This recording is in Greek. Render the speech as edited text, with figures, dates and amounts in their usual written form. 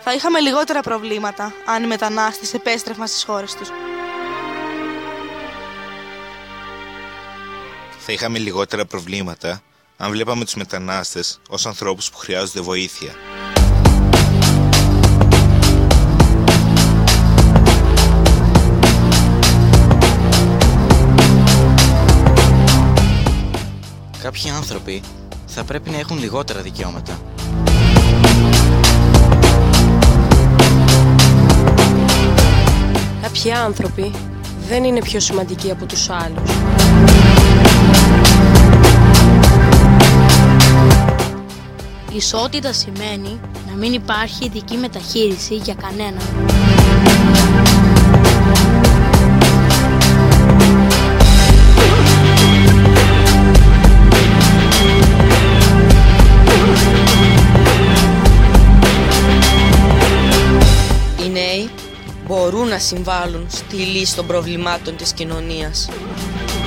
Θα είχαμε λιγότερα προβλήματα αν οι μετανάστες επέστρεφαν στις χώρες τους. Θα είχαμε λιγότερα προβλήματα αν βλέπαμε τους μετανάστες ως ανθρώπους που χρειάζονται βοήθεια. Κάποιοι άνθρωποι θα πρέπει να έχουν λιγότερα δικαιώματα. Κάποιοι άνθρωποι δεν είναι πιο σημαντικοί από τους άλλους. Ισότητα σημαίνει να μην υπάρχει ειδική μεταχείριση για κανέναν. Οι νέοι μπορούν να συμβάλλουν στη λύση των προβλημάτων της κοινωνίας.